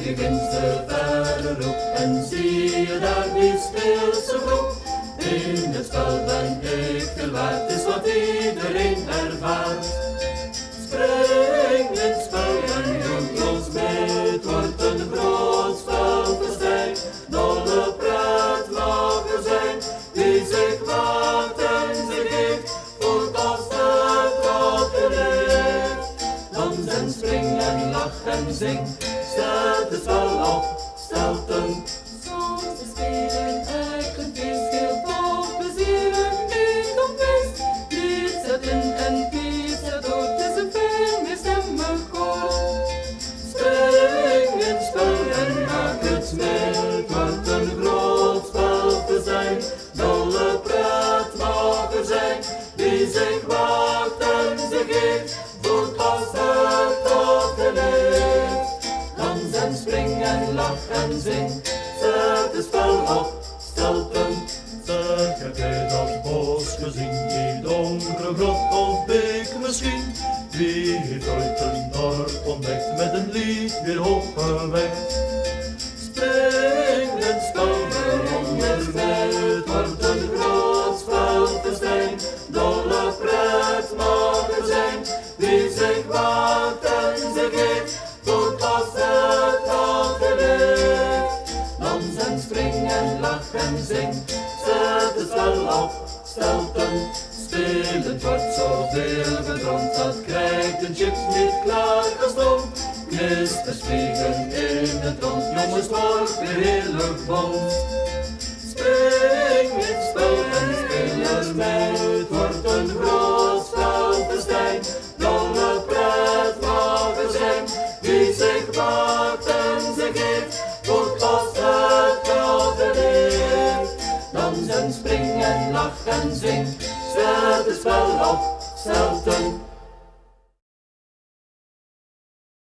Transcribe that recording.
je ginds de verre roep en zie je daar die speelse groep. In het spel ben ik veel waard, is wat iedereen ervaart. Spring in het spel en doe ons mee, het wordt een groot spelfestijn. Dolle pret mag er zijn, wie zich waagt en zich geeft, voelt als het wat er leeft. Dans en spring en lach en zing, stel het spel op, stelt een. Soms is spelen echt een feest, heel vol plezier en niet op feest. Lied zetten en piet zet door, het is een veel meer stemmig koor. Spring in het spel en maak het mee, het wordt een groot spelfestijn. Dolle pret mag er zijn, wie zich waagt en zich geeft, voelt als het tot de leeft. Dans en spring en lach en zing, zet het spel op, stelt een. Zeg, heb jij dat bos gezien, die donkere grot of beek misschien? Wie heeft ooit een dorp ontdekt met een lied weer opgewekt? Spring in het spel en het wordt een groot spelfestijn. Dolle pret mag er zijn, wie zich waagt en zich geeft, voelt als het altijd leeft. Dans en spring en lach en zing, zet het spel op, stelt een. Spelend wordt zoveel gedroomd, dat krijgt een chips niet klaar gestoomd. Knisters vliegen in het rond, jongens wordt weer heel bond. Spring in het spel en speel er mee, het wordt een groot spelfestijn. Dolle pret mag er zijn, wie zich waagt en zich geeft, voelt als het altijd leeft. Dans en spring en lach en zing, zet het spel op, stelt een.